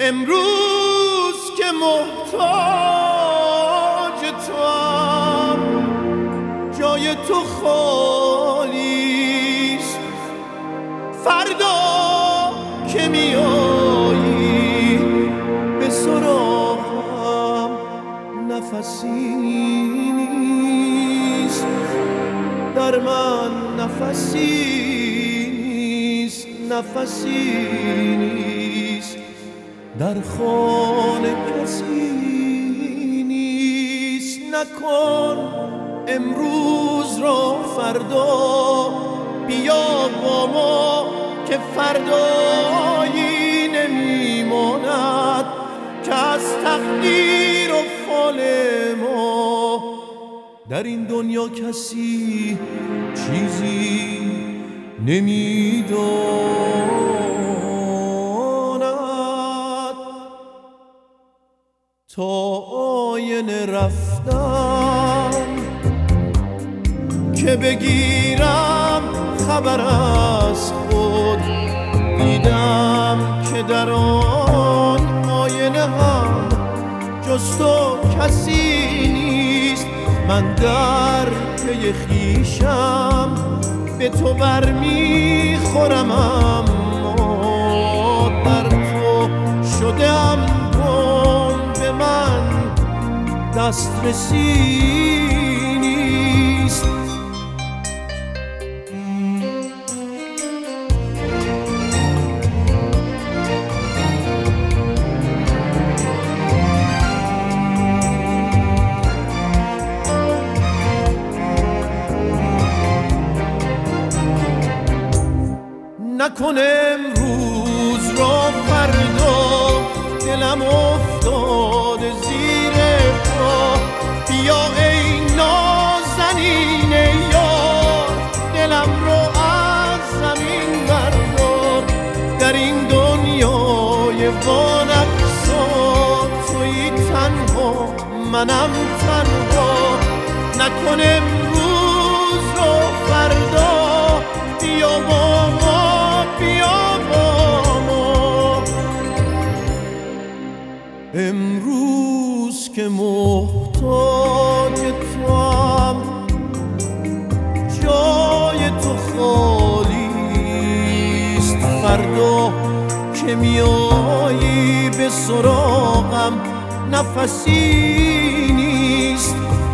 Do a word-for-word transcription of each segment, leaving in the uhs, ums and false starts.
امروز که محتاج توام، جای تو خالیست. فردا که میایی به سراغم، نفسی نیست در من، نفسی نیست، نفسی نیست در خانه، کسی نیست. نکن امروز را فردا، بیا با ما که فردایی نمیماند که از تقدیر و فال ما. در این دنیا کسی چیزی نمیداند. تا آینه رفتم که بگیرم خبر از خود، دیدم که در آن آینه هم جز تو کسی نیست. من در پی خویشم به تو برمیخورم، اما در تو شدم گم، به من دسترسی نیست. نکن امروز را فردا، دلم افتاده زیر پا. بیا ای نازنین یار، دلم رو از زمین بردار. در این دنیای وانفسان تویی تنها، منم تنها. نکن امروز را فردا، بیا با ما، بیا با ما. امروز که محتاج توام، جای تو خالیست. فردا که میایی به سراغم، نفسی نیست.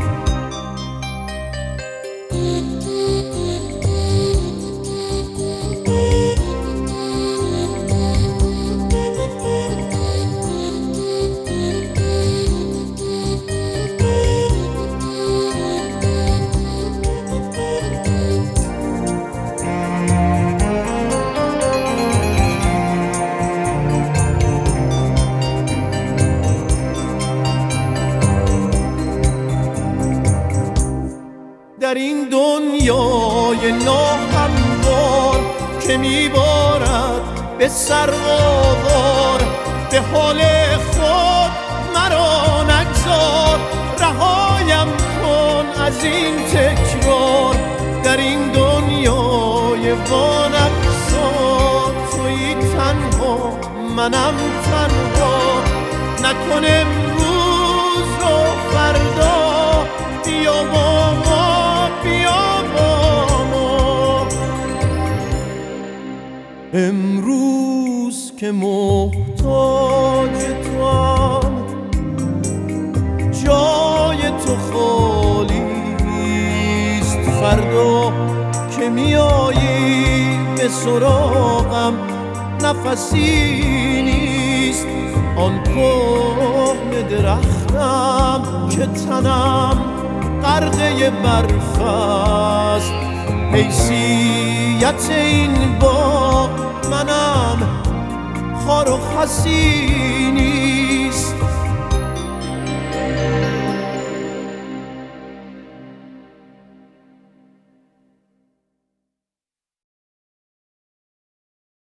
در این دنیای ناهموار که میبارد به سر آوار، به حال خود مرا نگذار. رهایم کن از این تکرار، در این دنیای وانفسان تویی تنها، منم تنها. نکن امروز رو فردا، بیا با ما، بیا با ما. امروز که محتاج توام، جای تو خالیست. فردا که میایی به سراغم، نفسی نیست. آن کهنه درختم که تنم غرقه برف است، حیثیت این باغ منم خار و خسی نیست.